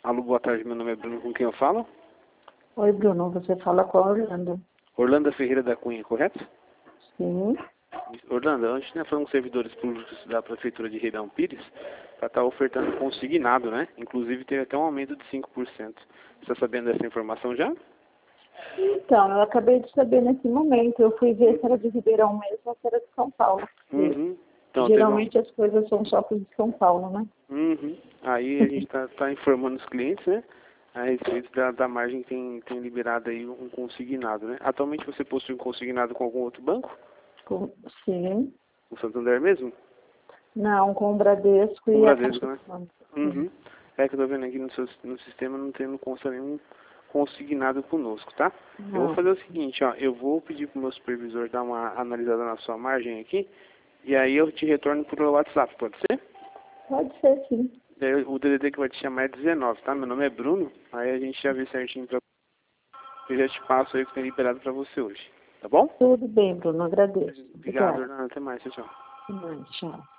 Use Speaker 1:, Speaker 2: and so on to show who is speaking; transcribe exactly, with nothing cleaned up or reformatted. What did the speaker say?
Speaker 1: Alô, boa tarde, meu nome é Bruno, com quem eu falo?
Speaker 2: Oi, Bruno, você fala com a Orlando.
Speaker 1: Orlando Ferreira da Cunha, correto?
Speaker 2: Sim.
Speaker 1: Orlando, a gente né, falando com servidores públicos da Prefeitura de Ribeirão Pires para estar ofertando consignado, né? Inclusive teve até um aumento de cinco por cento. Você está sabendo dessa informação já?
Speaker 2: Então, eu acabei de saber nesse momento. Eu fui ver se era de Ribeirão mesmo ou se era de São Paulo.
Speaker 1: Uhum. Então,
Speaker 2: Geralmente
Speaker 1: teve
Speaker 2: as coisas são só para de São Paulo, né?
Speaker 1: um... uhum. Aí a gente está tá informando os clientes, né? A respeito da, da margem que tem, tem liberado aí um consignado, né? Atualmente você possui um consignado com algum outro banco?
Speaker 2: Com... Sim.
Speaker 1: O Santander mesmo?
Speaker 2: Não, com o Bradesco
Speaker 1: O
Speaker 2: e a
Speaker 1: Bradesco,
Speaker 2: Caixa
Speaker 1: né?
Speaker 2: Econômica.
Speaker 1: Uhum. É que eu tô vendo aqui no, seu, no sistema não tem, não consta nenhum consignado conosco, tá? Eu vou
Speaker 2: Não.
Speaker 1: fazer o seguinte, ó, eu vou pedir pro meu supervisor dar uma analisada na sua margem aqui, e aí eu te retorno por WhatsApp, pode ser?
Speaker 2: Pode ser, sim.
Speaker 1: Daí o D D D que vai te chamar é dezenove, tá? Meu nome é Bruno, aí a gente já vê certinho pra... Eu já te passo aí o que tem liberado pra você hoje, tá bom?
Speaker 2: Tudo bem, Bruno. Agradeço.
Speaker 1: Obrigado,
Speaker 2: Obrigada.
Speaker 1: Orlando, até mais, tchau, tchau.
Speaker 2: Até mais, tchau.